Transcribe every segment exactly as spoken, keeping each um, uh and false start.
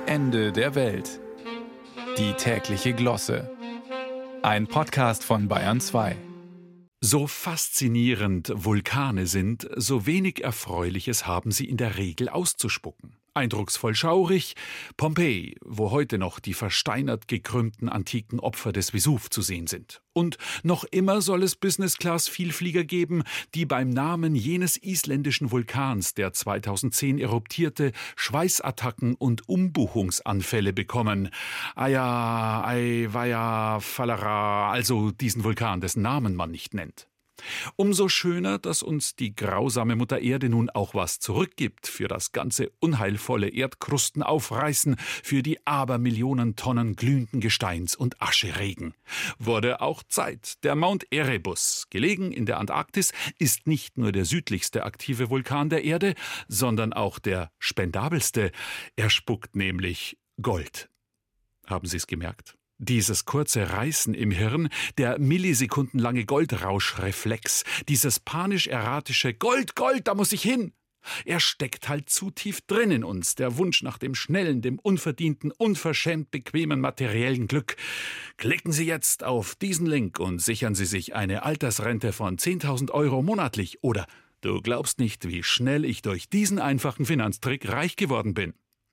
Ende der Welt. Die tägliche Glosse. Ein Podcast von Bayern zwei. So faszinierend Vulkane sind, so wenig Erfreuliches haben sie in der Regel auszuspucken. Eindrucksvoll schaurig Pompeji, wo heute noch die versteinert gekrümmten antiken Opfer des Vesuv zu sehen sind. Und noch immer soll es Business-Class-Vielflieger geben, die beim Namen jenes isländischen Vulkans, der zweitausendzehn eruptierte, Schweißattacken und Umbuchungsanfälle bekommen. Aya, Ayvaya, Falara, also diesen Vulkan, dessen Namen man nicht nennt. Umso schöner, dass uns die grausame Mutter Erde nun auch was zurückgibt für das ganze unheilvolle Erdkrustenaufreißen, für die Abermillionen Tonnen glühenden Gesteins- und Ascheregen. Wurde auch Zeit. Der Mount Erebus, gelegen in der Antarktis, ist nicht nur der südlichste aktive Vulkan der Erde, sondern auch der spendabelste. Er spuckt nämlich Gold. Haben Sie es gemerkt? Dieses kurze Reißen im Hirn, der millisekundenlange Goldrauschreflex, dieses panisch-erratische Gold, Gold, da muss ich hin. Er steckt halt zu tief drin in uns, der Wunsch nach dem schnellen, dem unverdienten, unverschämt bequemen materiellen Glück. Klicken Sie jetzt auf diesen Link und sichern Sie sich eine Altersrente von zehntausend Euro monatlich. Oder du glaubst nicht, wie schnell ich durch diesen einfachen Finanztrick reich geworden bin.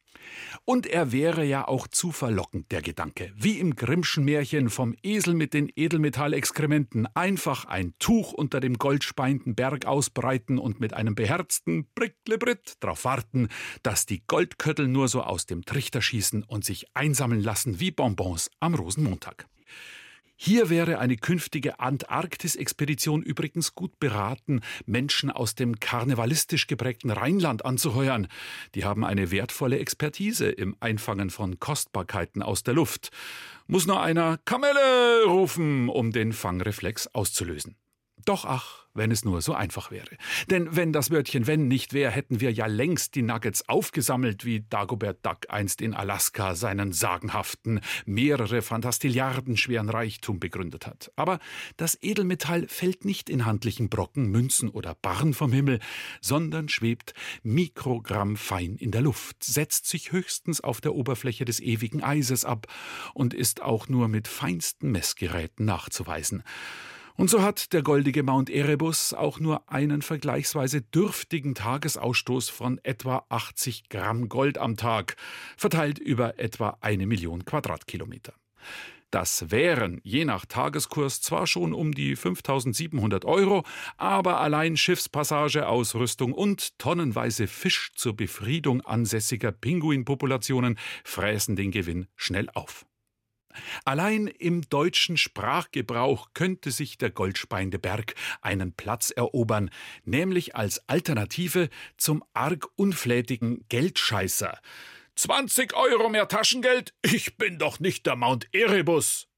Und er wäre ja auch zu verlockend, der Gedanke. Wie im Grimmschen Märchen vom Esel mit den Edelmetallexkrementen. Einfach ein Tuch unter dem goldspeienden Berg ausbreiten und mit einem beherzten Bricklebritt darauf warten, dass die Goldköttel nur so aus dem Trichter schießen und sich einsammeln lassen wie Bonbons am Rosenmontag. Hier wäre eine künftige Antarktis-Expedition übrigens gut beraten, Menschen aus dem karnevalistisch geprägten Rheinland anzuheuern. Die haben eine wertvolle Expertise im Einfangen von Kostbarkeiten aus der Luft. Muss nur einer Kamelle rufen, um den Fangreflex auszulösen. Doch ach, wenn es nur so einfach wäre. Denn wenn das Wörtchen wenn nicht wäre, hätten wir ja längst die Nuggets aufgesammelt, wie Dagobert Duck einst in Alaska seinen sagenhaften, mehrere Fantastilliarden schweren Reichtum begründet hat. Aber das Edelmetall fällt nicht in handlichen Brocken, Münzen oder Barren vom Himmel, sondern schwebt mikrogrammfein in der Luft, setzt sich höchstens auf der Oberfläche des ewigen Eises ab und ist auch nur mit feinsten Messgeräten nachzuweisen. Und so hat der goldige Mount Erebus auch nur einen vergleichsweise dürftigen Tagesausstoß von etwa achtzig Gramm Gold am Tag, verteilt über etwa eine Million Quadratkilometer. Das wären je nach Tageskurs zwar schon um die fünftausendsiebenhundert Euro, aber allein Schiffspassage, Ausrüstung und tonnenweise Fisch zur Befriedung ansässiger Pinguinpopulationen fräßen den Gewinn schnell auf. Allein im deutschen Sprachgebrauch könnte sich der goldspeiende Berg einen Platz erobern, nämlich als Alternative zum arg unflätigen Geldscheißer. zwanzig Euro mehr Taschengeld? Ich bin doch nicht der Mount Erebus.